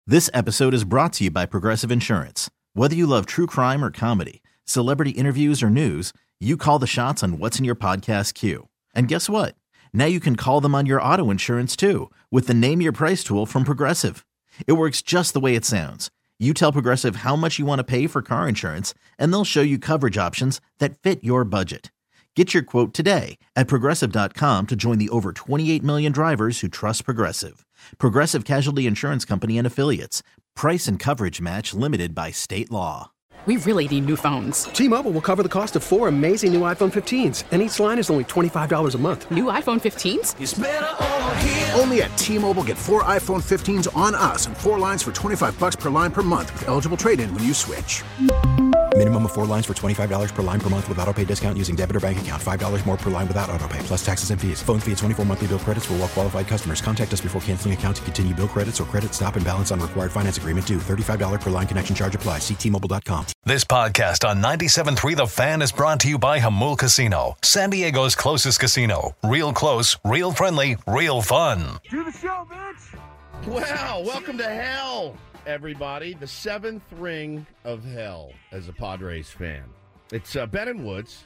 This episode is brought to you by Progressive Insurance. Whether you love true crime or comedy, celebrity interviews or news, you call the shots on what's in your podcast queue. And guess what? Now you can call them on your auto insurance too with the Name Your Price tool from Progressive. It works just the way it sounds. You tell Progressive how much you want to pay for car insurance, and they'll show you coverage options that fit your budget. Get your quote today at Progressive.com to join the over 28 million drivers who trust Progressive. Progressive Casualty Insurance Company and Affiliates. Price and coverage match limited by state law. We really need new phones. T-Mobile will cover the cost of 4 amazing new iPhone 15s, and each line is only $25 a month. New iPhone 15s? It's better over here. Only at T-Mobile, get 4 iPhone 15s on us and 4 lines for $25 per line per month with eligible trade-in when you switch. Minimum of 4 lines for $25 per line per month with autopay discount using debit or bank account. $5 more per line without autopay, plus taxes and fees. Phone fee at 24 monthly bill credits for well-qualified customers. Contact us before canceling account to continue bill credits or credit stop and balance on required finance agreement due. $35 per line connection charge applies. See T-Mobile.com. This podcast on 97.3 The Fan is brought to you by Jamul Casino, San Diego's closest casino. Real close, real friendly, real fun. Do the show, bitch! Wow, welcome to hell, everybody. The 7th ring of hell as a Padres fan. It's Ben and Woods,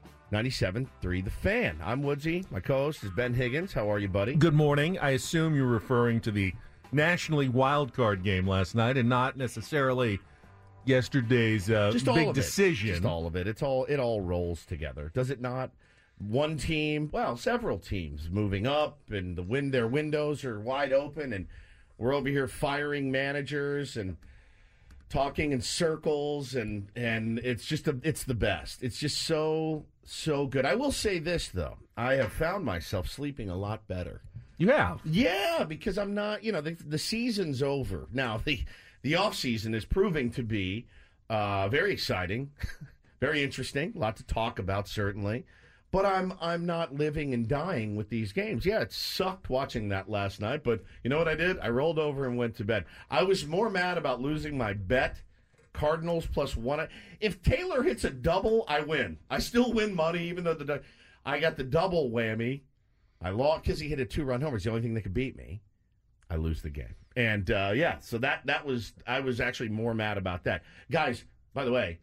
97.3 The Fan. I'm Woodsy. My co-host is Ben Higgins. How are you, buddy? Good morning. I assume you're referring to the Nationally wild card game last night and not necessarily yesterday's big decision. Just all of it. It all rolls together, does it not? One team, well, several teams moving up, and their windows are wide open, and we're over here firing managers and talking in circles, and it's it's the best. It's just so good. I will say this though, I have found myself sleeping a lot better. You have? Yeah, because I'm not. The season's over now. The off season is proving to be very exciting, very interesting. A lot to talk about, certainly. But I'm not living and dying with these games. Yeah, it sucked watching that last night, but you know what I did? I rolled over and went to bed. I was more mad about losing my bet, Cardinals +1. If Taylor hits a double, I win. I still win money, even though I got the double whammy. I lost because he hit a 2-run homer. It's the only thing that could beat me. I lose the game. And, so that was – I was actually more mad about that. Guys, by the way,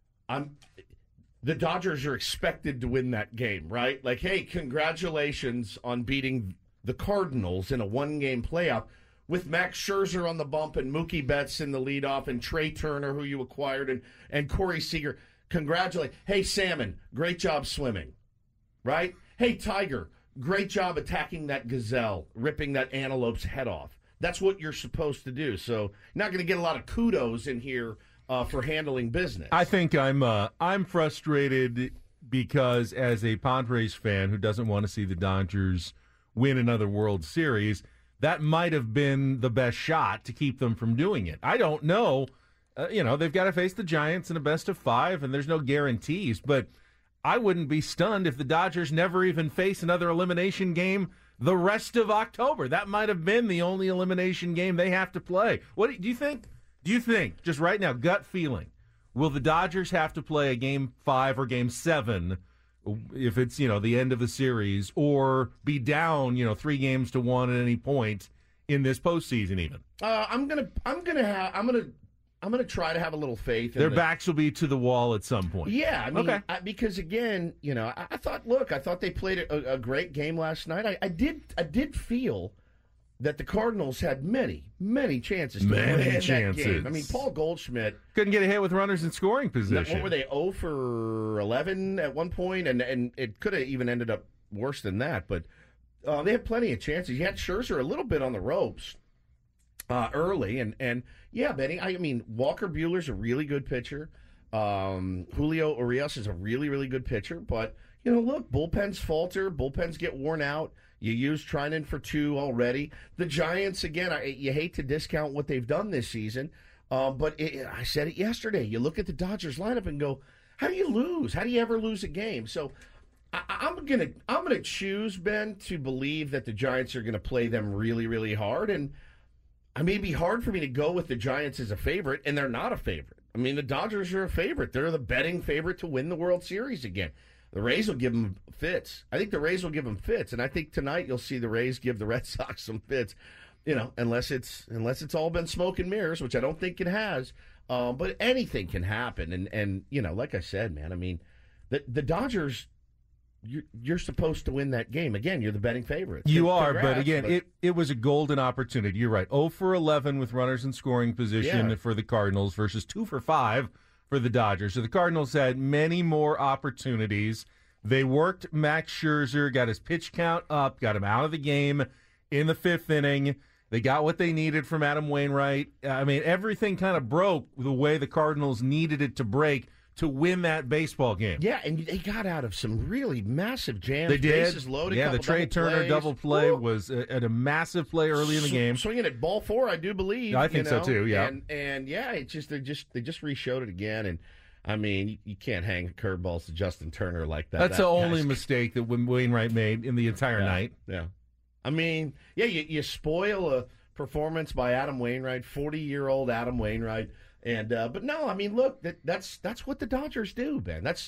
the Dodgers are expected to win that game, right? Like, hey, congratulations on beating the Cardinals in a one-game playoff with Max Scherzer on the bump and Mookie Betts in the leadoff and Trey Turner, who you acquired, and Corey Seager. Congratulate. Hey, Salmon, great job swimming, right? Hey, Tiger, great job attacking that gazelle, ripping that antelope's head off. That's what you're supposed to do. So you're not going to get a lot of kudos in here for handling business. I think I'm frustrated because as a Padres fan who doesn't want to see the Dodgers win another World Series, that might have been the best shot to keep them from doing it. I don't know. They've got to face the Giants in a best-of-5, and there's no guarantees, but I wouldn't be stunned if the Dodgers never even face another elimination game the rest of October. That might have been the only elimination game they have to play. What do you think? Do you think, just right now, gut feeling, will the Dodgers have to play a Game 5 or Game 7 if it's, the end of the series, or be down, 3-1 at any point in this postseason even? I'm gonna try to have a little faith. Their backs will be to the wall at some point. Yeah, I mean, okay. Because again, I thought they played a great game last night. I did feel that the Cardinals had many chances to win that game. I mean, Paul Goldschmidt couldn't get a hit with runners in scoring position. What were they, 0 for 11 at one point? And it could have even ended up worse than that. But they had plenty of chances. You had Scherzer a little bit on the ropes early. And yeah, Benny, I mean, Walker Buehler's a really good pitcher. Julio Urias is a really, really good pitcher. But, look, bullpens falter. Bullpens get worn out. You used Trinan for 2 already. The Giants, again, you hate to discount what they've done this season, but I said it yesterday. You look at the Dodgers lineup and go, how do you lose? How do you ever lose a game? So I'm gonna choose, Ben, to believe that the Giants are going to play them really, really hard. And it may be hard for me to go with the Giants as a favorite, and they're not a favorite. I mean, the Dodgers are a favorite. They're the betting favorite to win the World Series again. The Rays will give them fits. I think the Rays will give them fits, and I think tonight you'll see the Rays give the Red Sox some fits. unless it's all been smoke and mirrors, which I don't think it has. But anything can happen, and like I said, man, I mean, the Dodgers. You're supposed to win that game. Again, you're the betting favorite. You are, but again, it was a golden opportunity. You're right. 0 for 11 with runners in scoring position for the Cardinals versus 2 for 5 for the Dodgers. So the Cardinals had many more opportunities. They worked Max Scherzer, got his pitch count up, got him out of the game in the 5th inning. They got what they needed from Adam Wainwright. I mean, everything kind of broke the way the Cardinals needed it to break to win that baseball game. Yeah, and they got out of some really massive jams. They did. Bases loaded, the Trey Turner double play was a massive play early in the game. Swinging at ball 4, I do believe. I think so too. Yeah, and it's just they just re-showed it again. And I mean, you can't hang curveballs to Justin Turner like that. That's the only mistake that Wainwright made in the entire night. Yeah, I mean, you spoil a performance by Adam Wainwright, 40-year-old Adam Wainwright. And but no, I mean, look, that's what the Dodgers do, Ben. That's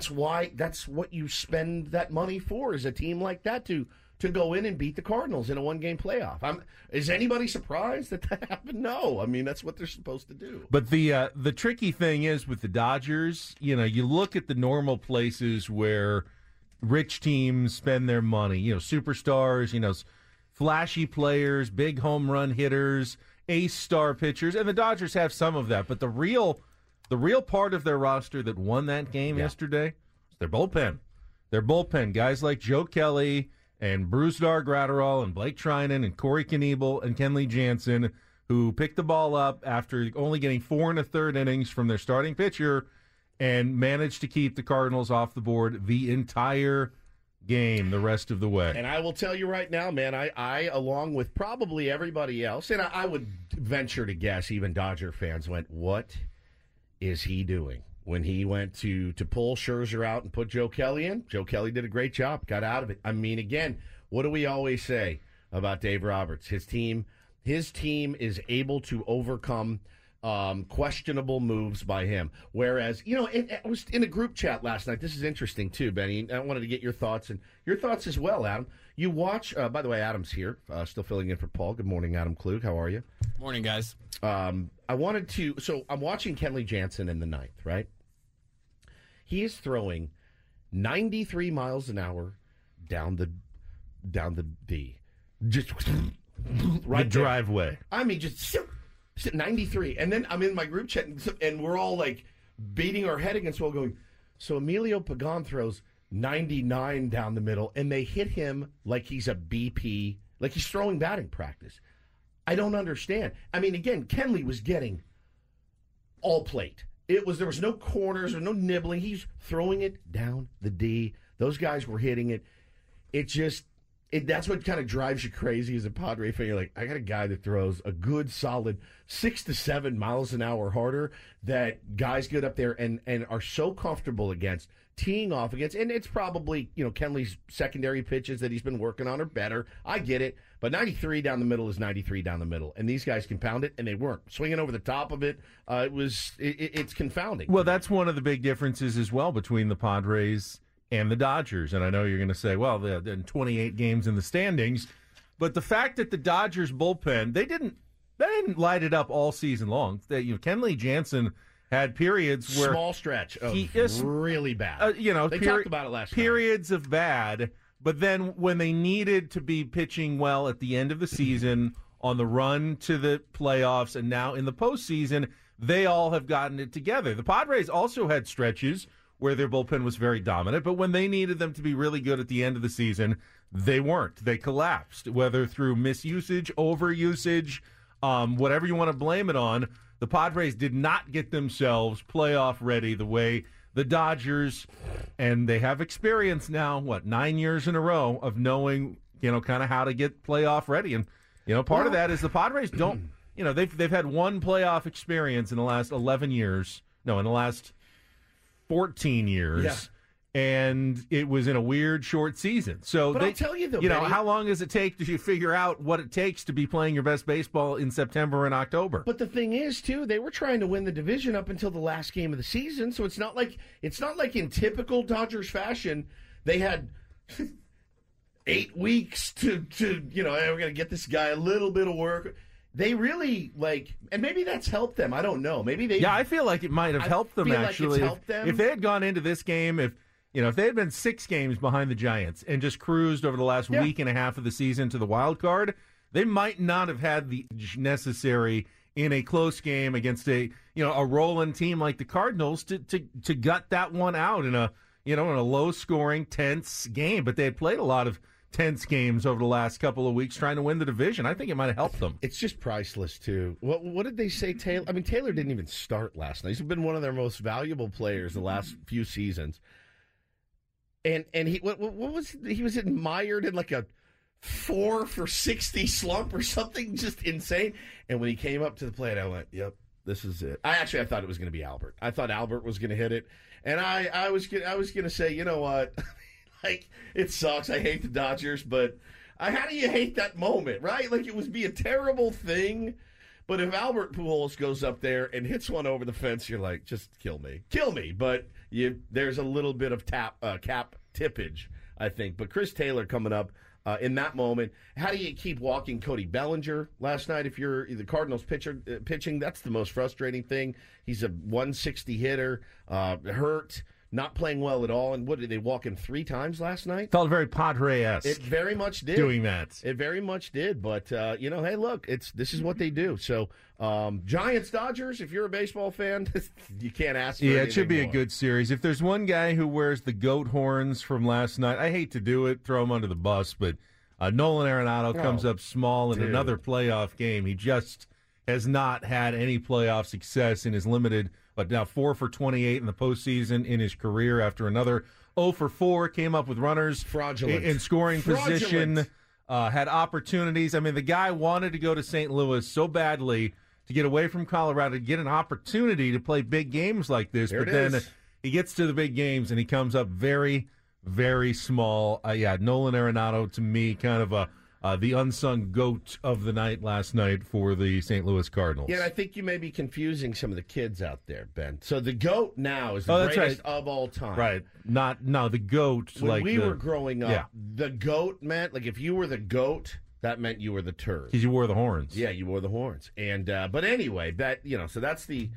what you spend that money for, is a team like that to go in and beat the Cardinals in a one-game playoff. Is anybody surprised that happened? No, I mean, that's what they're supposed to do. But the tricky thing is with the Dodgers, you look at the normal places where rich teams spend their money. Superstars, flashy players, big home run hitters, ace star pitchers, and the Dodgers have some of that. But the real part of their roster that won that game yesterday is their bullpen. Their bullpen, guys like Joe Kelly and Brusdar Graterol and Blake Trinan and Corey Knebel and Kenley Jansen, who picked the ball up after only getting 4 1/3 innings from their starting pitcher and managed to keep the Cardinals off the board the entire game the rest of the way. And I will tell you right now, man, I along with probably everybody else, and I would venture to guess even Dodger fans went, what is he doing? When he went to pull Scherzer out and put Joe Kelly in, Joe Kelly did a great job, got out of it. I mean, again, what do we always say about Dave Roberts? His team is able to overcome questionable moves by him. Whereas, I was in a group chat last night. This is interesting too, Benny. I wanted to get your thoughts and your thoughts as well, Adam. You watch, by the way, Adam's here, still filling in for Paul. Good morning, Adam Klug. How are you? Morning, guys. I'm watching Kenley Jansen in the 9th, right? He is throwing 93 miles an hour down the D. Just right the driveway. I mean, just 93. And then I'm in my group chat, and we're all like beating our head against the wall going, so Emilio Pagan throws 99 down the middle, and they hit him like he's a BP, like he's throwing batting practice. I don't understand. I mean, again, Kenley was getting all plate. There was no corners or no nibbling. He's throwing it down the D. Those guys were hitting it. That's what kind of drives you crazy as a Padre fan. You're like, I got a guy that throws a good, solid 6 to 7 miles an hour harder that guys get up there and are so comfortable against, teeing off against. And it's probably, Kenley's secondary pitches that he's been working on are better. I get it. But 93 down the middle is 93 down the middle. And these guys can pound it, and they weren't. Swinging over the top of it, it's confounding. Well, that's one of the big differences as well between the Padres and the Dodgers. And I know you're going to say, well, they're in 28 games in the standings. But the fact that the Dodgers bullpen, they didn't light it up all season long. Kenley Jansen had periods where small stretch of really bad. They talked about it last periods of bad, but then when they needed to be pitching well at the end of the season, on the run to the playoffs, and now in the postseason, they all have gotten it together. The Padres also had stretches where their bullpen was very dominant, but when they needed them to be really good at the end of the season, they weren't. They collapsed, whether through misusage, overusage, whatever you want to blame it on. The Padres did not get themselves playoff ready the way the Dodgers, and they have experience now, 9 years in a row of knowing, kind of how to get playoff ready. And, part of that is the Padres don't, they've had one playoff experience in the last 11 years. No, in the last 14 years. Yeah. And it was in a weird short season. So I'll tell you though, Benny, how long does it take to figure out what it takes to be playing your best baseball in September and October? But the thing is, too, they were trying to win the division up until the last game of the season. So it's not like in typical Dodgers fashion, they had 8 weeks to we're going to get this guy a little bit of work. They really and maybe that's helped them. I don't know. Maybe they. Yeah, I feel like it might have helped them actually. Like it's helped them. If they had gone into this game, if they had been 6 games behind the Giants and just cruised over the last week and a half of the season to the wild card, they might not have had the necessary in a close game against a rolling team like the Cardinals to gut that one out in a low scoring, tense game. But they had played a lot of tense games over the last couple of weeks trying to win the division. I think it might have helped them. It's just priceless, too. What did they say, Taylor? I mean, Taylor didn't even start last night. He's been one of their most valuable players the last few seasons. And he was admired in like a 4 for 60 slump or something just insane. And when he came up to the plate, I went, yep, this is it. I thought it was going to be Albert. I thought Albert was going to hit it. And I was going to say, you know what? It sucks. I hate the Dodgers, but how do you hate that moment, right? Like, it would be a terrible thing. But if Albert Pujols goes up there and hits one over the fence, you're like, just kill me. Kill me. But there's a little bit of cap tippage, I think. But Chris Taylor coming up in that moment. How do you keep walking Cody Bellinger last night if you're the Cardinals pitching? That's the most frustrating thing. He's a 160 hitter, hurt. Not playing well at all. And what did they walk him 3 times last night? Felt very Padre-esque. It very much did. Doing that. It very much did. But, hey, look, this is what they do. So, Giants, Dodgers, if you're a baseball fan, you can't ask for anything it should be more. A good series. If there's one guy who wears the goat horns from last night, I hate to do it, throw him under the bus, but Nolan Arenado comes up small in another playoff game. He just has not had any playoff success in his limited, but now 4 for 28 in the postseason in his career after another 0 for 4, came up with runners in scoring position, had opportunities. I mean, the guy wanted to go to St. Louis so badly to get away from Colorado, to get an opportunity to play big games like this, but then he gets to the big games and he comes up very, very small. Nolan Arenado, to me, kind of the unsung goat of the night last night for the St. Louis Cardinals. Yeah, and I think you may be confusing some of the kids out there, Ben. So the GOAT now is the greatest of all time. Right. The GOAT. When we were growing up, the GOAT meant, like, if you were the GOAT, that meant you were the turd. Because you wore the horns. Yeah, you wore the horns. And but anyway, so that's the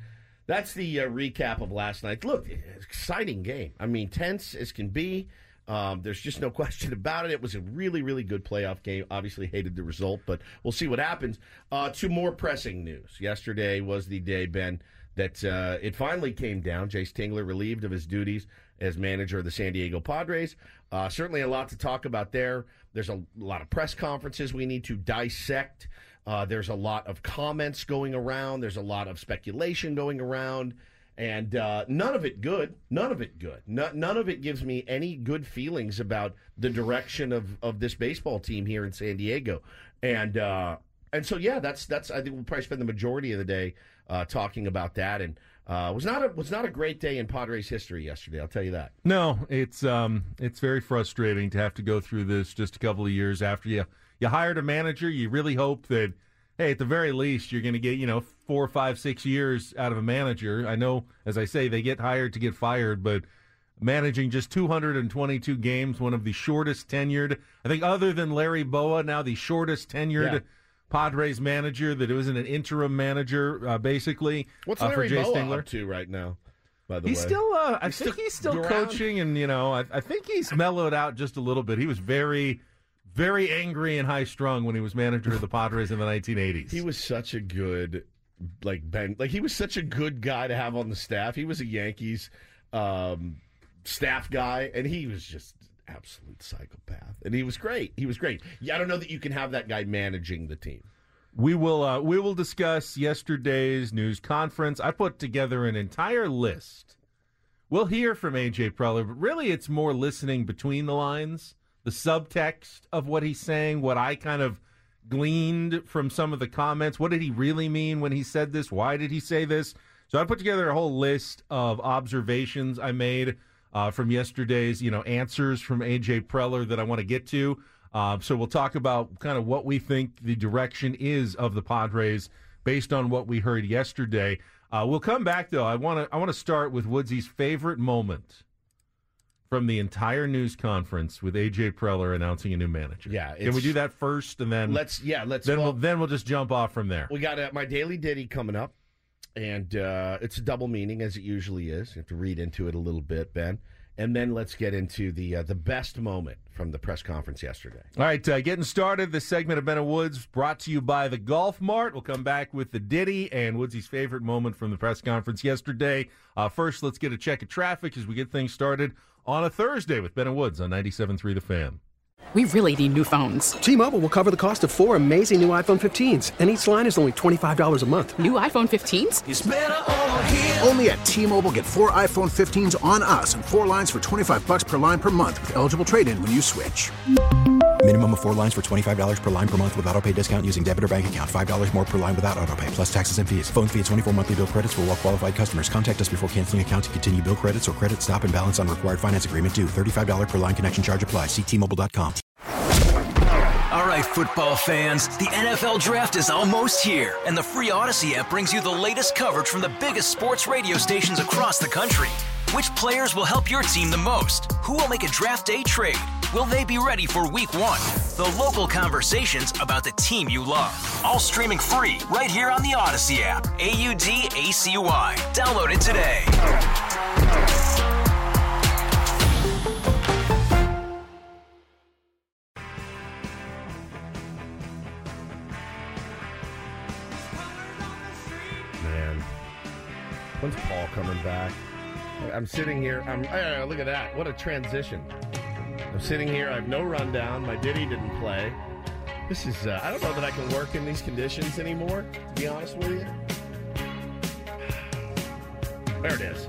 recap of last night. Look, exciting game. I mean, tense as can be. There's just no question about it. It was a really, really good playoff game. Obviously hated the result, but we'll see what happens. To more pressing news. Yesterday was the day, Ben, that it finally came down. Jayce Tingler relieved of his duties as manager of the San Diego Padres. Certainly a lot to talk about there. There's a lot of press conferences we need to dissect. There's a lot of comments going around. There's a lot of speculation going around. And none of it good. None of it good. None of it gives me any good feelings about the direction of this baseball team here in San Diego. And so, that's I think we'll probably spend the majority of the day talking about that. And was not a great day in Padres history yesterday, I'll tell you that. No, it's very frustrating to have to go through this just a couple of years after you hired a manager. You really hope that, hey, at the very least, you're going to get, 4, 5, 6 years out of a manager. I know, as I say, they get hired to get fired, but managing just 222 games, one of the shortest tenured, I think other than Larry Boa, now the shortest tenured Padres manager that wasn't an interim manager, basically. What's Larry for Jayce Boa Tingler. up to right now, by the he's way? Still, I think he's still coaching, and, I think he's mellowed out just a little bit. He was very, very angry and high-strung when he was manager of the Padres in the 1980s. He was such a good, he was such a good guy to have on the staff. He was a Yankees staff guy, and he was just an absolute psychopath. And he was great. Yeah, I don't know that you can have that guy managing the team. We will discuss yesterday's news conference. I put together an entire list. We'll hear from A.J. Preller, but really it's more listening between the lines, the subtext of what he's saying, what I kind of gleaned from some of the comments. What did he really mean when he said this? Why did he say this? So I put together a whole list of observations I made from yesterday's, answers from A.J. Preller that I want to get to. So we'll talk about kind of what we think the direction is of the Padres based on what we heard yesterday. We'll come back, though. I want to start with Woodsy's favorite moment from the entire news conference with A.J. Preller announcing a new manager. Yeah, can we do that first, and then let's. Then we'll just jump off from there. We got my Daily Ditty coming up, and it's a double meaning as it usually is. You have to read into it a little bit, Ben, and then let's get into the best moment from the press conference yesterday. All right, getting started. This segment of Ben and Woods brought to you by the Golf Mart. We'll come back with the Ditty and Woodsy's favorite moment from the press conference yesterday. First, let's get a check of traffic as we get things started on a Thursday with Ben and Woods on 97.3 The Fan. We really need new phones. T-Mobile will cover the cost of 4 amazing new iPhone 15s, and each line is only $25 a month. New iPhone 15s? It's better over here. Only at T-Mobile, get 4 iPhone 15s on us and 4 lines for $25 per line per month with eligible trade-in when you switch. Minimum of 4 lines for $25 per line per month with autopay discount using debit or bank account. $5 more per line without autopay, plus taxes and fees. Phone fee at 24 monthly bill credits for well-qualified customers. Contact us before canceling account to continue bill credits or credit stop and balance on required finance agreement due. $35 per line connection charge applies. See T-Mobile.com. All right, football fans, the NFL Draft is almost here, and the free Odyssey app brings you the latest coverage from the biggest sports radio stations across the country. Which players will help your team the most? Who will make a draft day trade? Will they be ready for week 1? The local conversations about the team you love. All streaming free right here on the Odyssey app. AUDACY. Download it today. Man, when's Paul coming back? I'm sitting here. Look at that. What a transition. I'm sitting here. I have no rundown. My Ditty didn't play. This is, I don't know that I can work in these conditions anymore, to be honest with you. There it is.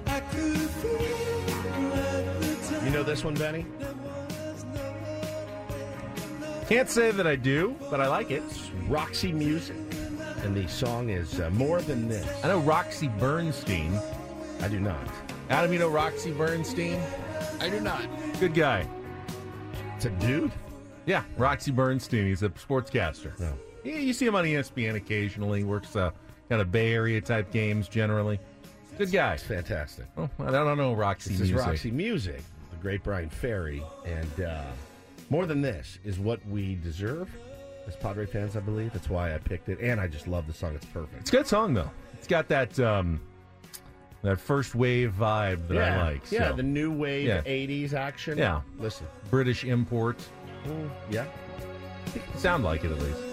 You know this one, Benny? Can't say that I do, but I like it. It's Roxy Music. And the song is More Than This. I know Roxy Bernstein. I do not. Adam, you know Roxy Bernstein? I do not. Good guy. It's a dude? Yeah, Roxy Bernstein. He's a sportscaster. No. Yeah, you see him on ESPN occasionally. Works kind of Bay Area type games generally. Good guy. It's fantastic. Oh, I don't know Roxy This Music. is Roxy Music, the great Brian Ferry. And More Than This is what we deserve as Padre fans, I believe. That's why I picked it. And I just love the song. It's perfect. It's a good song, though. It's got that that first wave vibe that I like. Yeah, so. the new wave Yeah. 80s action. Yeah. Listen. British import. Yeah. Sound like it, at least.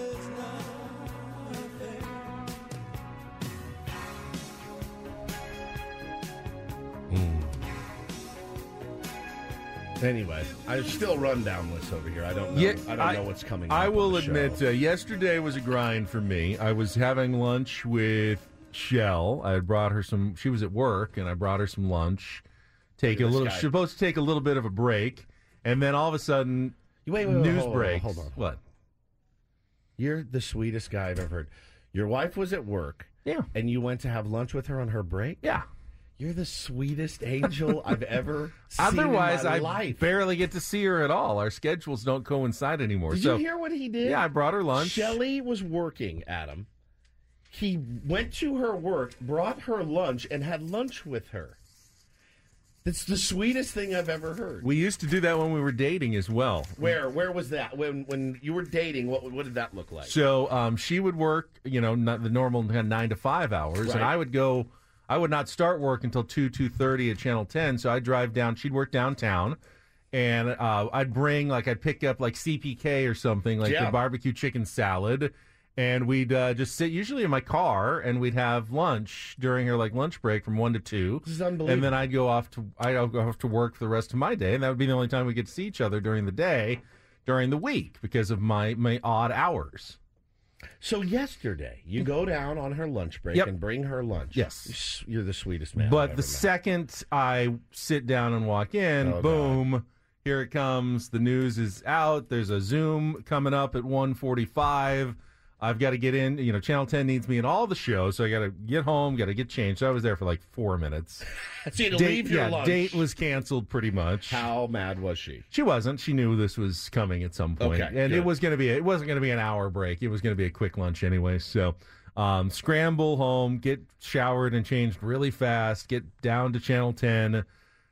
Anyway, I still run down this over here. I don't know. Yeah, I don't know what's coming. I up will on the admit, show. yesterday was a grind for me. I was having lunch with Shell. I had brought her some. She was at work, and I brought her some lunch. Supposed to take a little bit of a break, and then all of a sudden, wait, news hold breaks. Hold on. What? You're the sweetest guy I've ever heard. Your wife was at work. Yeah. And you went to have lunch with her on her break. Yeah. You're the sweetest angel I've ever seen. Otherwise, in my I life. barely get to see her at all. Our schedules don't coincide anymore. Did you hear what he did? Yeah, I brought her lunch. Shelley was working, Adam. He went to her work, brought her lunch, and had lunch with her. That's the sweetest thing I've ever heard. We used to do that when we were dating as well. Where was that? When you were dating, what did that look like? So she would work, not the normal 9 to 5 hours, Right. and I would not start work until 2:30 at Channel 10. So I'd drive down. She'd work downtown, and I'd pick up like CPK or something, like the barbecue chicken salad, and we'd just sit usually in my car, and we'd have lunch during her lunch break from 1 to 2. This is unbelievable. And then I'd go off to work for the rest of my day, and that would be the only time we get to see each other during the day, during the week, because of my odd hours. So yesterday, you go down on her lunch break and bring her lunch. Yes. You're the sweetest man. But the second I sit down and walk in, boom, God. Here it comes. The news is out. There's a Zoom coming up at 1:45. I've got to get in. Channel 10 needs me in all the shows, so I got to get home, got to get changed. So I was there for 4 minutes. So you had to leave your lunch. Date was canceled pretty much. How mad was she? She wasn't. She knew this was coming at some point. Okay, and good. it wasn't going to be an hour break. It was going to be a quick lunch anyway. So scramble home, get showered and changed really fast, get down to Channel 10,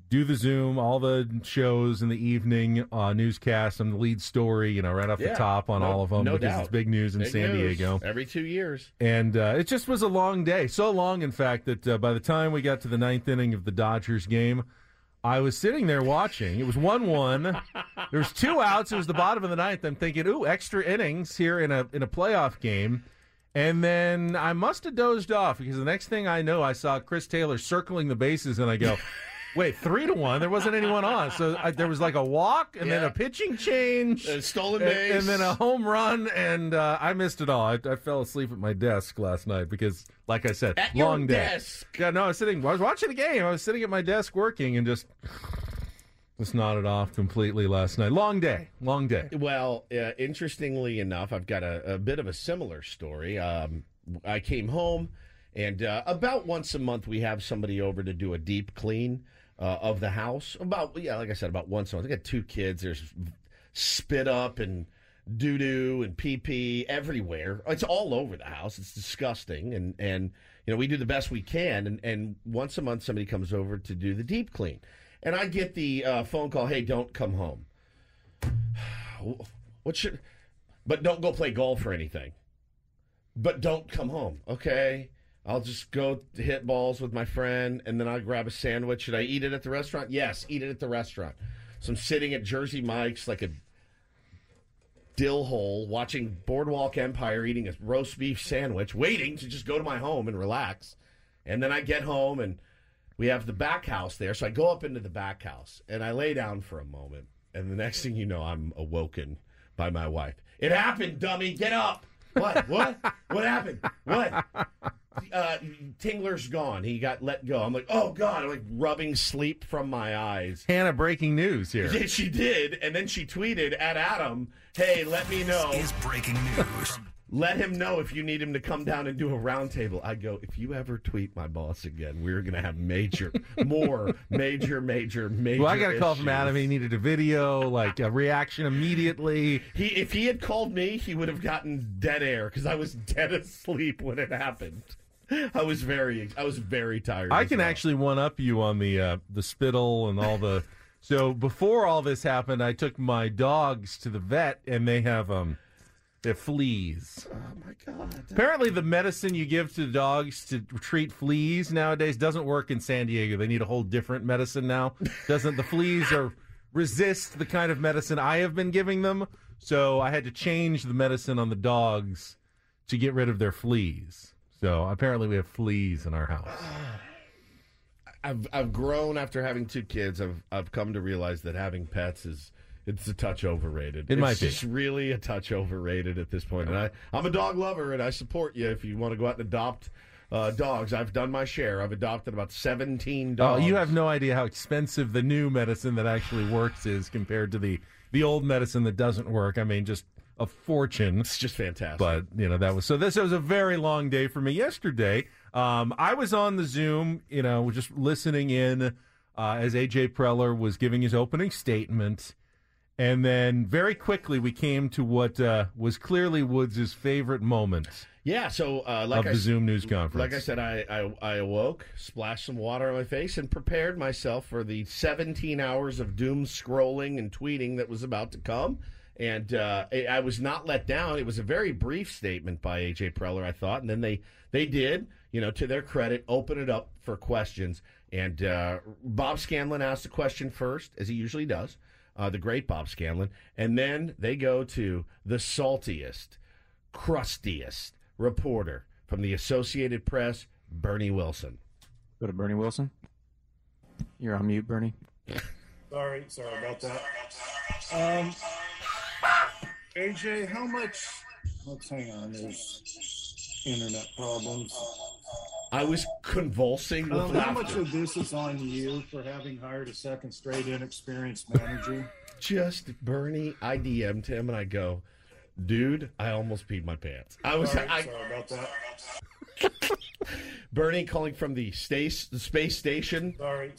do the Zoom, all the shows in the evening, newscast, and the lead story, right off the top on all of them because it's big news in San Diego. Every 2 years. And it just was a long day. So long, in fact, that by the time we got to the ninth inning of the Dodgers game, I was sitting there watching. It was 1-1. There was 2 outs. It was the bottom of the ninth. I'm thinking, ooh, extra innings here in a playoff game. And then I must have dozed off because the next thing I know, I saw Chris Taylor circling the bases, and I go, wait, 3-1? There wasn't anyone on. So there was like a walk and then a pitching change. A stolen base. And then a home run, and I missed it all. I fell asleep at my desk last night because, like I said, at long your day. Desk. Yeah, no, I was watching the game. I was sitting at my desk working and just nodded off completely last night. Long day. Well, interestingly enough, I've got a bit of a similar story. I came home, and about once a month we have somebody over to do a deep clean of the house. Like I said, about once a month. I got 2 kids. There's spit up and doo-doo and pee-pee everywhere. It's all over the house. It's disgusting. And we do the best we can. And once a month somebody comes over to do the deep clean. And I get the phone call, hey, don't come home. But don't go play golf or anything. But don't come home, okay? I'll just go hit balls with my friend, and then I'll grab a sandwich. Should I eat it at the restaurant? Yes, eat it at the restaurant. So I'm sitting at Jersey Mike's like a dill hole, watching Boardwalk Empire, eating a roast beef sandwich, waiting to just go to my home and relax. And then I get home, and we have the back house there. So I go up into the back house, and I lay down for a moment. And the next thing you know, I'm awoken by my wife. It happened, dummy. Get up. What? What happened? What? Tingler's gone. He got let go. I'm like, oh, God. I'm like rubbing sleep from my eyes. Hannah, breaking news here. Yeah, she did. And then she tweeted at Adam, hey, let me know. This is breaking news. Let him know if you need him to come down and do a roundtable. I go, if you ever tweet my boss again, we're going to have major Well, I got a call from Adam. He needed a video, like a reaction immediately. If he had called me, he would have gotten dead air because I was dead asleep when it happened. I was very tired. I can actually one-up you on the spittle and all the... So before all this happened, I took my dogs to the vet, and they have... They're fleas. Oh, my God. Apparently the medicine you give to dogs to treat fleas nowadays doesn't work in San Diego. They need a whole different medicine now. The fleas resist the kind of medicine I have been giving them, so I had to change the medicine on the dogs to get rid of their fleas. So apparently we have fleas in our house. I've grown after having 2 kids. I've come to realize that having pets it's a touch overrated. It's just really a touch overrated at this point. And I'm a dog lover, and I support you if you want to go out and adopt dogs. I've done my share. I've adopted about 17 dogs. Oh, you have no idea how expensive the new medicine that actually works is compared to the old medicine that doesn't work. I mean, just a fortune. It's just fantastic. But, this was a very long day for me yesterday. I was on the Zoom, just listening in as A.J. Preller was giving his opening statement. And then very quickly we came to what was clearly Woods' favorite moment. Yeah, so Zoom news conference. Like I said, I awoke, splashed some water on my face, and prepared myself for the 17 hours of doom scrolling and tweeting that was about to come. And I was not let down. It was a very brief statement by A.J. Preller, I thought. And then they did, to their credit, open it up for questions. And Bob Scanlon asked the question first, as he usually does. The great Bob Scanlon, and then they go to the saltiest, crustiest reporter from the Associated Press, Bernie Wilson. Go to Bernie Wilson. You're on mute, Bernie. Sorry about that. AJ, how much... Let's hang on, there's internet problems. I was convulsing with laughter. How much of this is on you for having hired a second straight inexperienced manager? Just Bernie, I DM'd him and I go, dude, I almost peed my pants. Sorry about that. Bernie calling from the space station. Sorry.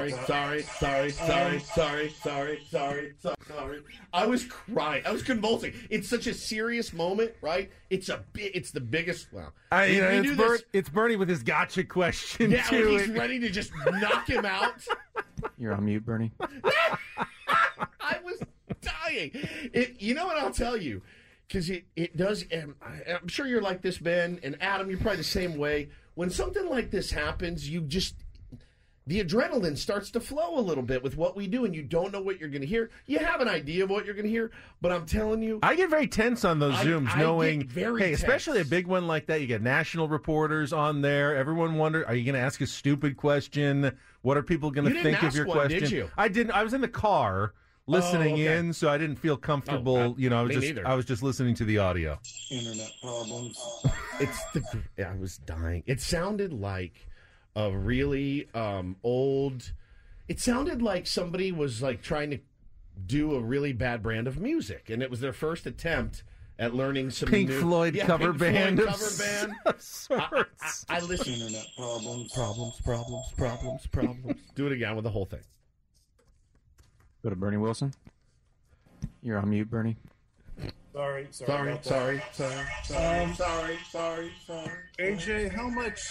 I was crying. I was convulsing. It's such a serious moment, right? It's the biggest. Well, it's Bernie with his gotcha question. Yeah, too. He's ready to just knock him out. You're on mute, Bernie. I was dying. You know what I'll tell you? Because it does, and I'm sure you're like this, Ben, and Adam, you're probably the same way. When something like this happens, the adrenaline starts to flow a little bit with what we do, and you don't know what you're going to hear. You have an idea of what you're going to hear, but I'm telling you. I get very tense on those Zooms, knowing, tense. Especially a big one like that. You get national reporters on there. Everyone wonders, are you going to ask a stupid question? What are people going to think of your question? Did you? I didn't. I was in the car listening in, so I didn't feel comfortable. I was just listening to the audio. Internet problems. I was dying. It sounded like a really old. It sounded like somebody was like trying to do a really bad brand of music, and it was their first attempt at learning some Pink Floyd cover band. I listened. Internet problems. Problems. Do it again with the whole thing. Go to Bernie Wilson. You're on mute, Bernie. Sorry. AJ, how much?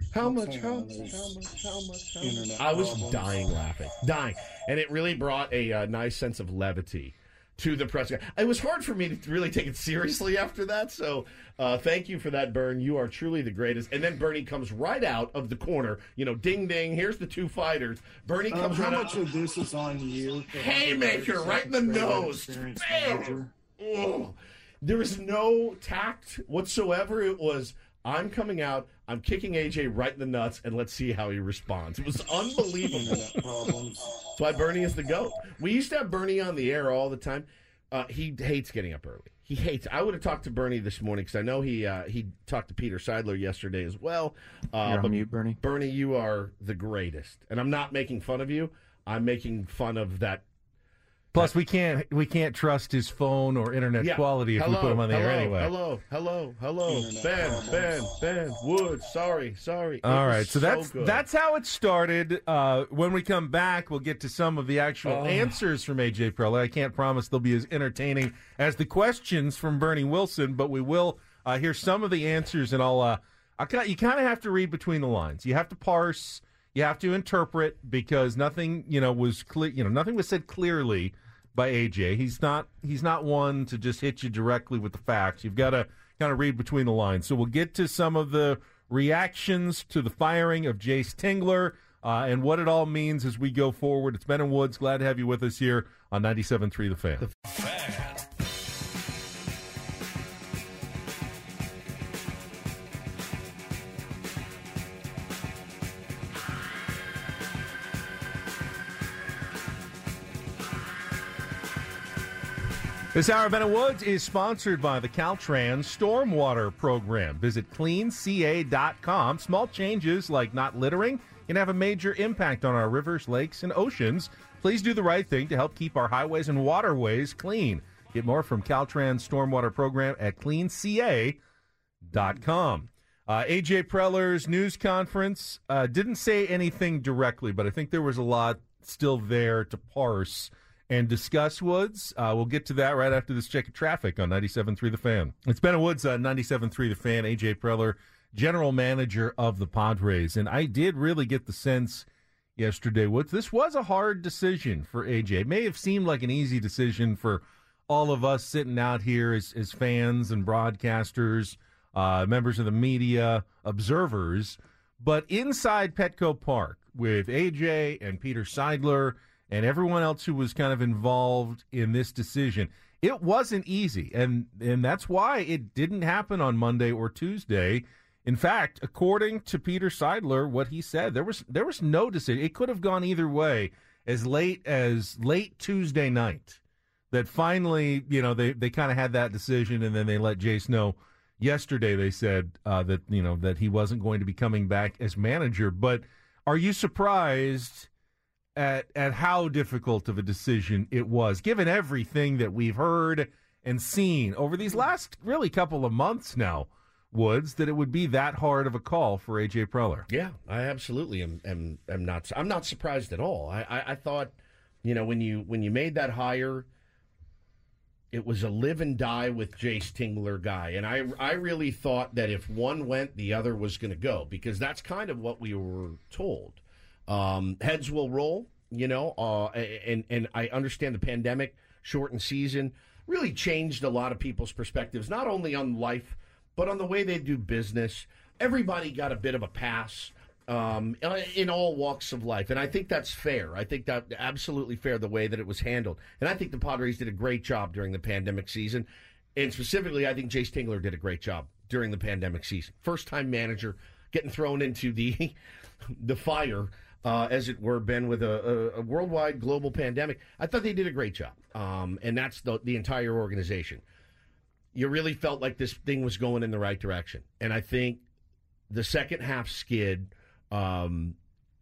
Internet I was problems. dying, and it really brought a nice sense of levity to the press. It was hard for me to really take it seriously after that, so thank you for that, Bern. You are truly the greatest. And then Bernie comes right out of the corner, ding, ding, here's the two fighters. Bernie comes right out. How much of this is on you? Haymaker right in the nose. Bam! Oh. There was no tact whatsoever. It was, I'm coming out, I'm kicking AJ right in the nuts, and let's see how he responds. It was unbelievable. That's why Bernie is the GOAT. We used to have Bernie on the air all the time. He hates getting up early. He hates. I would have talked to Bernie this morning because I know he talked to Peter Seidler yesterday as well. You're on mute, Bernie. Bernie, you are the greatest, and I'm not making fun of you. I'm making fun of that. Plus, we can't trust his phone or internet quality if we put him on the air anyway. Hello. Ben, Woods, sorry. All right, so that's how it started. When we come back, we'll get to some of the actual answers from AJ Preller. I can't promise they'll be as entertaining as the questions from Bernie Wilson, but we will hear some of the answers, and you kind of have to read between the lines. You have to parse. You have to interpret, because nothing was clear. Nothing was said clearly by AJ. He's not one to just hit you directly with the facts. You've got to kind of read between the lines. So we'll get to some of the reactions to the firing of Jayce Tingler and what it all means as we go forward. It's Ben and Woods. Glad to have you with us here on 97.3 The Fan. This hour of Ben and Woods is sponsored by the Caltrans Stormwater Program. Visit cleanca.com. Small changes like not littering can have a major impact on our rivers, lakes, and oceans. Please do the right thing to help keep our highways and waterways clean. Get more from Caltrans Stormwater Program at cleanca.com. AJ Preller's news conference didn't say anything directly, but I think there was a lot still there to parse and discuss, Woods. We'll get to that right after this check of traffic on 97.3 The Fan. It's Ben and Woods on 97.3 The Fan. AJ Preller, general manager of the Padres. And I did really get the sense yesterday, Woods, this was a hard decision for AJ. It may have seemed like an easy decision for all of us sitting out here as fans and broadcasters, members of the media, observers. But inside Petco Park with AJ and Peter Seidler and everyone else who was kind of involved in this decision, it wasn't easy. And that's why it didn't happen on Monday or Tuesday. In fact, according to Peter Seidler, what he said, there was no decision. It could have gone either way as late Tuesday night. That finally, they kind of had that decision, and then they let Jayce know yesterday. They said that he wasn't going to be coming back as manager. But are you surprised at how difficult of a decision it was, given everything that we've heard and seen over these last really couple of months now, Woods, that it would be that hard of a call for AJ Preller? Yeah, I absolutely am not. I'm not surprised at all. I thought, when you made that hire, it was a live and die with Jayce Tingler guy, and I really thought that if one went, the other was going to go, because that's kind of what we were told. Heads will roll and I understand the pandemic, shortened season, really changed a lot of people's perspectives, not only on life, but on the way they do business. Everybody got a bit of a pass in all walks of life, and I think that's fair. I think that absolutely fair, the way that it was handled. And I think the Padres did a great job during the pandemic season, and specifically, I think Jace Tingler did a great job during the pandemic season. First-time manager getting thrown into the fire, as it were, Ben, with a worldwide global pandemic. I thought they did a great job, and that's the entire organization. You really felt like this thing was going in the right direction, and I think the second half skid was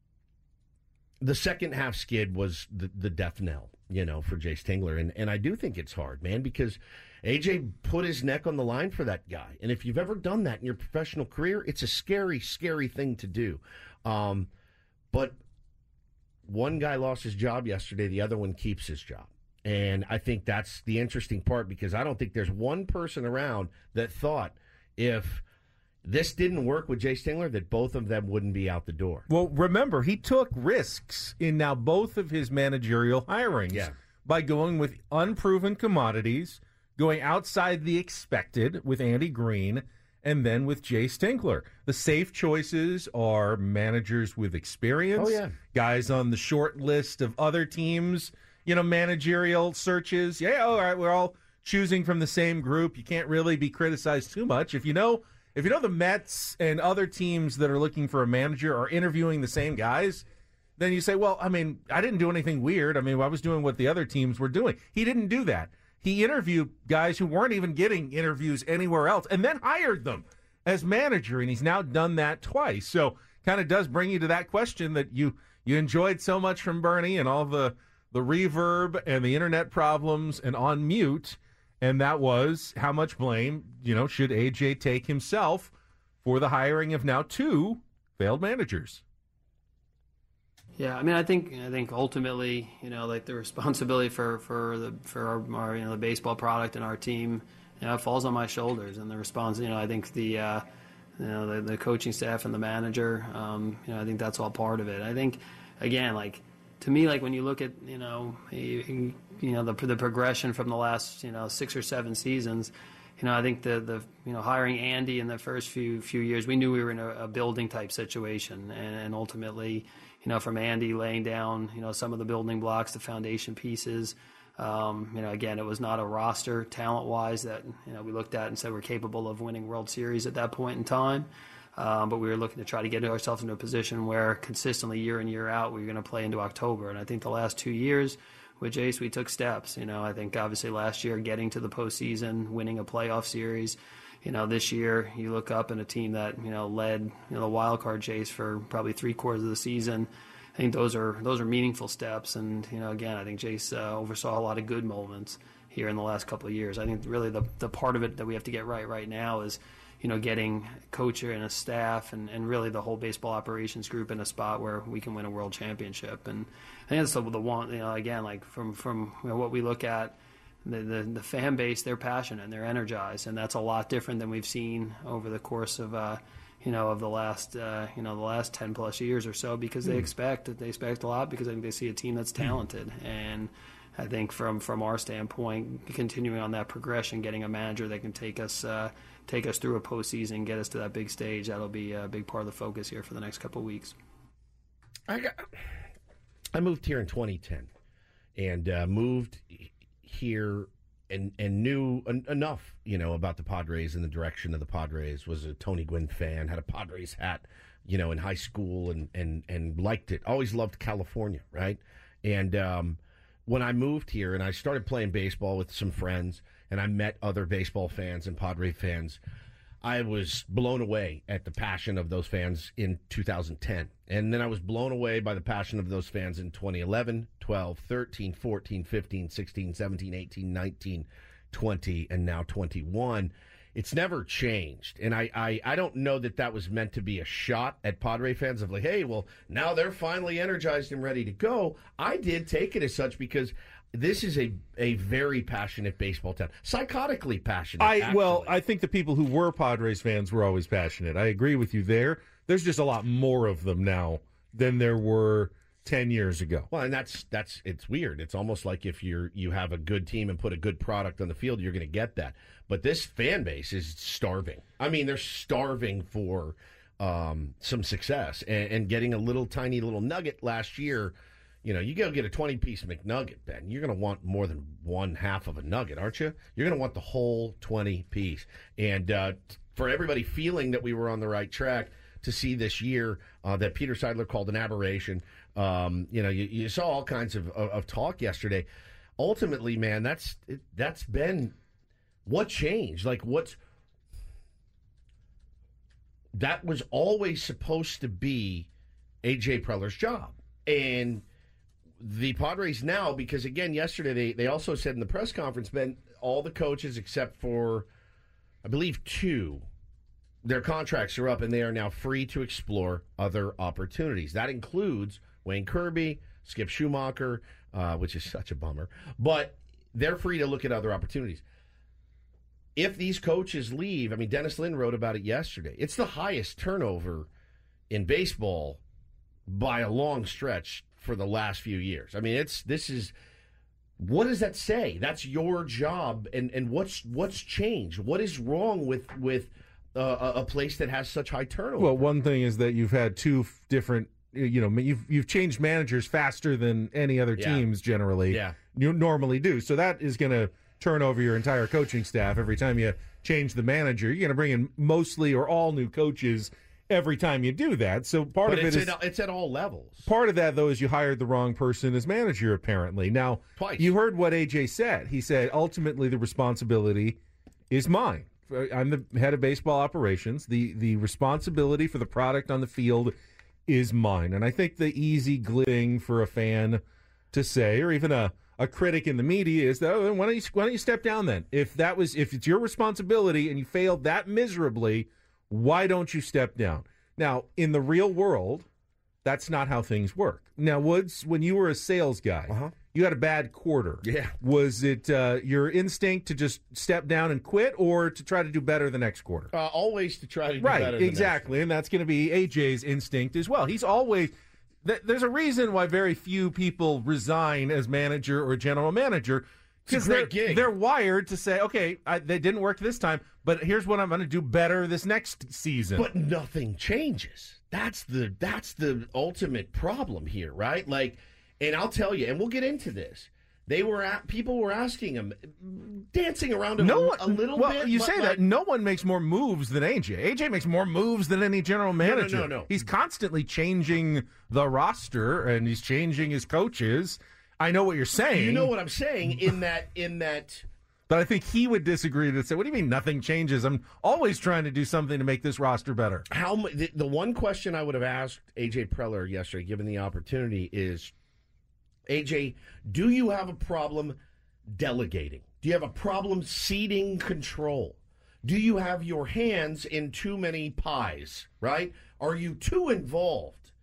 the death knell, for Jace Tingler. And I do think it's hard, man, because AJ put his neck on the line for that guy. And if you've ever done that in your professional career, it's a scary, scary thing to do. But one guy lost his job yesterday. The other one keeps his job. And I think that's the interesting part, because I don't think there's one person around that thought if this didn't work with Jace Tingler, that both of them wouldn't be out the door. Well, remember, he took risks in now both of his managerial hirings by going with unproven commodities, going outside the expected with Andy Green, and then with Jace Tingler. The safe choices are managers with experience, guys on the short list of other teams, managerial searches. Yeah, all right, we're all choosing from the same group. You can't really be criticized too much. If you know the Mets and other teams that are looking for a manager are interviewing the same guys, then you say, well, I didn't do anything weird. I was doing what the other teams were doing. He didn't do that. He interviewed guys who weren't even getting interviews anywhere else and then hired them as manager, and he's now done that twice. So kind of does bring you to that question that you enjoyed so much from Bernie and all the reverb and the internet problems and on mute. And that was, how much blame, should AJ take himself for the hiring of now two failed managers? Yeah, I think ultimately, the responsibility for our the baseball product and our team, it falls on my shoulders, and the response, I think the coaching staff and the manager, I think that's all part of it. I think, again, to me, when you look at the progression from the last 6 or 7 seasons, I think the hiring Andy in the first few years, we knew we were in a building type situation, and ultimately, from Andy laying down some of the building blocks, the foundation pieces. Again, it was not a roster talent wise that we looked at and said we're capable of winning World Series at that point in time. But we were looking to try to get ourselves into a position where consistently year in, year out, we were going to play into October. And I think the last 2 years with Jace, we took steps. I think obviously last year getting to the postseason, winning a playoff series. This year you look up in a team that, led the wild card chase for probably 3/4 of the season. I think those are meaningful steps. And, again, I think Jace oversaw a lot of good moments here in the last couple of years. I think really the part of it that we have to get right now is, getting a coach and a staff and really the whole baseball operations group in a spot where we can win a world championship. And I think that's the one, again, from what we look at, the fan base, they're passionate and they're energized, and that's a lot different than we've seen over the course of of the last 10 plus years or so, because they expect a lot, because I think they see a team that's talented. And I think from our standpoint, continuing on that progression, getting a manager that can take us through a postseason, get us to that big stage, that'll be a big part of the focus here for the next couple of weeks. I moved here in 2010 and moved here and knew enough, about the Padres and the direction of the Padres. Was a Tony Gwynn fan, had a Padres hat, in high school and liked it. Always loved California, right? And when I moved here and I started playing baseball with some friends and I met other baseball fans and Padre fans, I was blown away at the passion of those fans in 2010. And then I was blown away by the passion of those fans in 2011, 12, 13, 14, 15, 16, 17, 18, 19, 20, and now 21. It's never changed. And I don't know that was meant to be a shot at Padre fans of hey, well, now they're finally energized and ready to go. I did take it as such because this is a very passionate baseball town. Psychotically passionate, I think the people who were Padres fans were always passionate. I agree with you there. There's just a lot more of them now than there were 10 years ago. Well, and that's it's weird. It's almost like if you have a good team and put a good product on the field, you're going to get that. But this fan base is starving. I mean, they're starving for some success and getting a little tiny little nugget last year. You know, you go get a 20-piece McNugget, Ben. You're going to want more than one half of a nugget, aren't you? You're going to want the whole 20-piece. And for everybody feeling that we were on the right track to see this year that Peter Seidler called an aberration, you saw all kinds of talk yesterday. Ultimately, man, that's been what changed. Like, that was always supposed to be A.J. Preller's job. And the Padres now, because, again, yesterday they also said in the press conference, Ben, all the coaches except for, I believe, 2, their contracts are up and they are now free to explore other opportunities. That includes Wayne Kirby, Skip Schumacher, which is such a bummer. But they're free to look at other opportunities. If these coaches leave, I mean, Dennis Lin wrote about it yesterday. It's the highest turnover in baseball by a long stretch for the last few years. I mean, what does that say? That's your job, and what's changed? What is wrong with a place that has such high turnover? Well, one thing is that you've had 2 different, you've changed managers faster than any other teams generally. Yeah. You normally do. So that is going to turn over your entire coaching staff every time you change the manager. You're going to bring in mostly or all new coaches every time you do that. So part of it is it's at all levels. Part of that, though, is you hired the wrong person as manager, apparently. Now, Twice. You heard what AJ said. He said, ultimately, the responsibility is mine. I'm the head of baseball operations. The responsibility for the product on the field is mine. And I think the easy thing for a fan to say, or even a critic in the media, is that, oh, why don't you step down then? If it's your responsibility and you failed that miserably, why don't you step down? Now, in the real world, that's not how things work. Now, Woods, when you were a sales guy, you had a bad quarter. Yeah. Was it your instinct to just step down and quit, or to try to do better the next quarter? Always to try to do better. Right, exactly. And that's going to be AJ's instinct as well. He's always... There's a reason why very few people resign as manager or general manager. It's a great gig. They're wired to say, okay, they didn't work this time, but here's what I'm going to do better this next season. But nothing changes. That's the ultimate problem here, right? Like, and I'll tell you, and we'll get into this. People were asking him, dancing around him a little bit. Well, you say that. No one makes more moves than AJ. AJ makes more moves than any general manager. No. He's constantly changing the roster, and he's changing his coaches. I know what you're saying. You know what I'm saying in that. But I think he would disagree and say, what do you mean nothing changes? I'm always trying to do something to make this roster better. The one question I would have asked A.J. Preller yesterday, given the opportunity, is, AJ, do you have a problem delegating? Do you have a problem ceding control? Do you have your hands in too many pies, right? Are you too involved?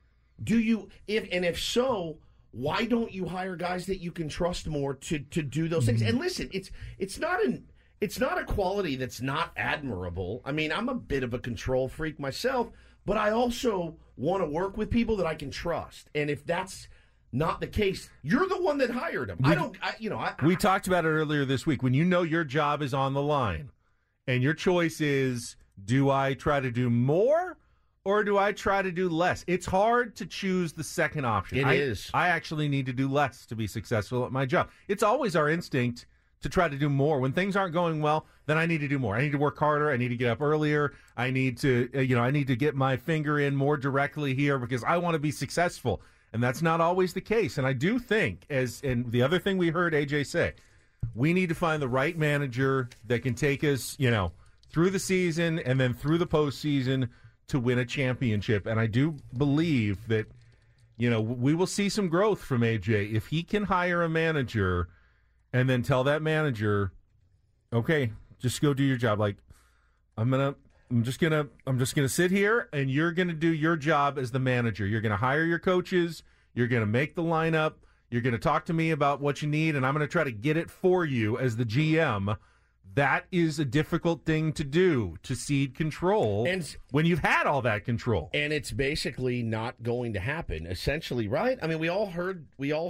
If so, why don't you hire guys that you can trust more to do those things? And listen, it's not a quality that's not admirable. I mean, I'm a bit of a control freak myself, but I also want to work with people that I can trust. And if that's not the case, you're the one that hired him. We talked about it earlier this week. When you know your job is on the line, and your choice is, do I try to do more or do I try to do less? It's hard to choose the second option. It is. I actually need to do less to be successful at my job. It's always our instinct to try to do more. When things aren't going well, then I need to do more. I need to work harder. I need to get up earlier. I need to, I need to get my finger in more directly here because I want to be successful. And that's not always the case. And I do think, and the other thing we heard AJ say, we need to find the right manager that can take us, through the season and then through the postseason to win a championship. And I do believe that, we will see some growth from AJ if he can hire a manager and then tell that manager, okay, just go do your job. Like, I'm just gonna sit here and you're gonna do your job as the manager. You're gonna hire your coaches, you're gonna make the lineup, you're gonna talk to me about what you need, and I'm gonna try to get it for you as the GM. that is a difficult thing to do, to cede control when you've had all that control. And it's basically not going to happen, essentially, right? I mean, we all heard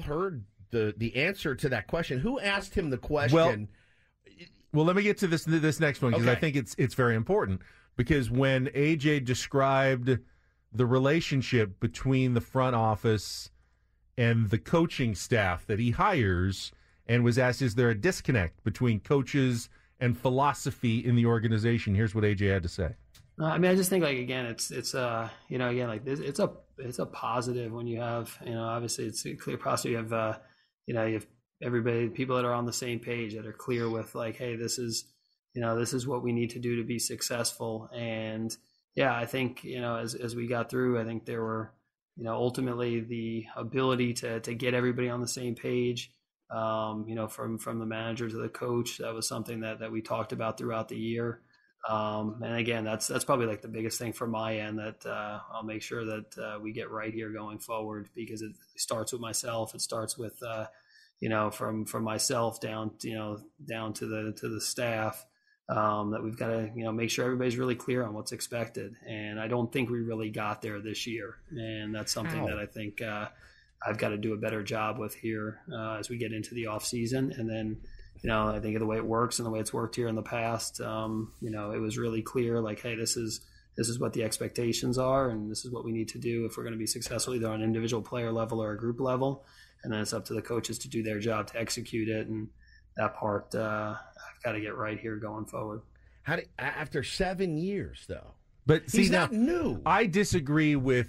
the answer to that question. Who asked him the question? Well, let me get to this next one, because I think it's very important. Because when AJ described the relationship between the front office and the coaching staff that he hires, and was asked, is there a disconnect between coaches and philosophy in the organization? Here's what AJ had to say. I mean, I just think, like, again, it's you know, again, like this, it's a positive when you have, you know, obviously it's a clear positive. You have, you know, you have everybody, people that are on the same page, that are clear with, like, hey, this is what we need to do to be successful. And yeah, I think, you know, as we got through, I think there were, you know, ultimately the ability to get everybody on the same page. You know, from the manager to the coach, that was something that we talked about throughout the year. And again, that's probably like the biggest thing from my end, that I'll make sure that we get right here going forward, because it starts with myself. It starts with, you know, from myself down to the staff, that we've got to, you know, make sure everybody's really clear on what's expected. And I don't think we really got there this year. And that's something that I think, I've got to do a better job with here as we get into the off season. And then, you know, I think of the way it works and the way it's worked here in the past, you know, it was really clear, like, hey, this is what the expectations are, and this is what we need to do if we're going to be successful, either on an individual player level or a group level. And then it's up to the coaches to do their job to execute it. And that part, I've got to get right here going forward. After 7 years, though, but see, he's now, not new. I disagree with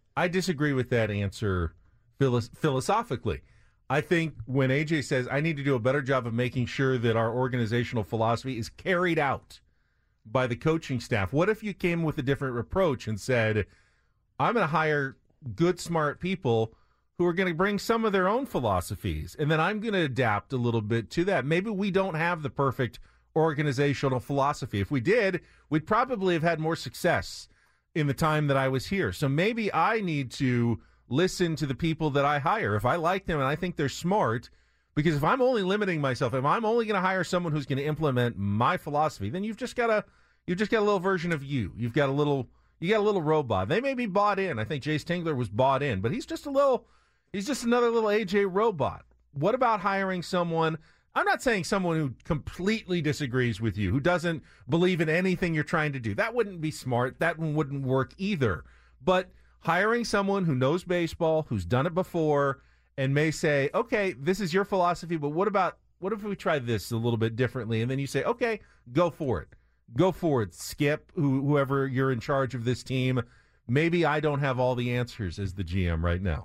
that answer. Philosophically, I think when AJ says, I need to do a better job of making sure that our organizational philosophy is carried out by the coaching staff. What if you came with a different approach and said, I'm going to hire good, smart people who are going to bring some of their own philosophies, and then I'm going to adapt a little bit to that. Maybe we don't have the perfect organizational philosophy. If we did, we'd probably have had more success in the time that I was here. So maybe I need to listen to the people that I hire. If I like them and I think they're smart, because if I'm only limiting myself, if I'm only going to hire someone who's going to implement my philosophy, then you've just got a little version of you. You got a little robot. They may be bought in. I think Jace Tingler was bought in, but he's just another little AJ robot. What about hiring someone? I'm not saying someone who completely disagrees with you, who doesn't believe in anything you're trying to do. That wouldn't be smart. That one wouldn't work either. But hiring someone who knows baseball, who's done it before, and may say, okay, this is your philosophy, but what if we try this a little bit differently? And then you say, okay, go for it. Go for it, Skip, whoever you're in charge of this team. Maybe I don't have all the answers as the GM right now.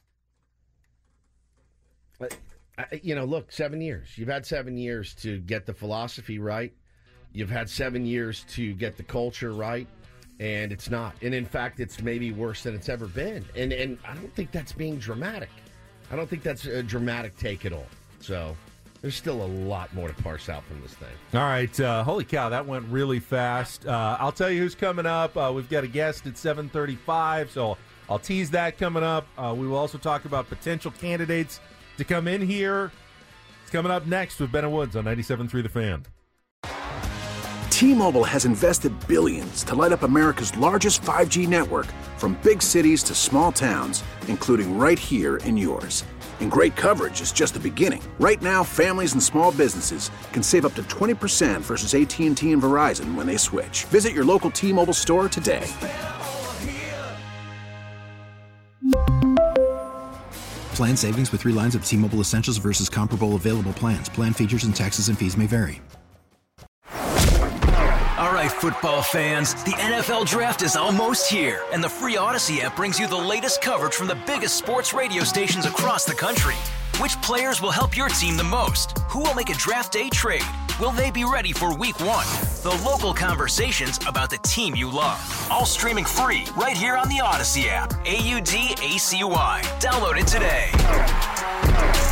You know, look, 7 years. You've had 7 years to get the philosophy right. You've had 7 years to get the culture right. And it's not. And in fact, it's maybe worse than it's ever been. And I don't think that's being dramatic. I don't think that's a dramatic take at all. So there's still a lot more to parse out from this thing. All right. Holy cow, that went really fast. I'll tell you who's coming up. We've got a guest at 7:35, so I'll tease that coming up. We will also talk about potential candidates to come in here. It's coming up next with Ben and Woods on 97.3 The Fan. T-Mobile has invested billions to light up America's largest 5G network, from big cities to small towns, including right here in yours. And great coverage is just the beginning. Right now, families and small businesses can save up to 20% versus AT&T and Verizon when they switch. Visit your local T-Mobile store today. Plan savings with 3 lines of T-Mobile Essentials versus comparable available plans. Plan features and taxes and fees may vary. All right, football fans, the NFL Draft is almost here, and the free Odyssey app brings you the latest coverage from the biggest sports radio stations across the country. Which players will help your team the most? Who will make a draft day trade? Will they be ready for week 1? The local conversations about the team you love. All streaming free right here on the Odyssey app. AUDACY. Download it today.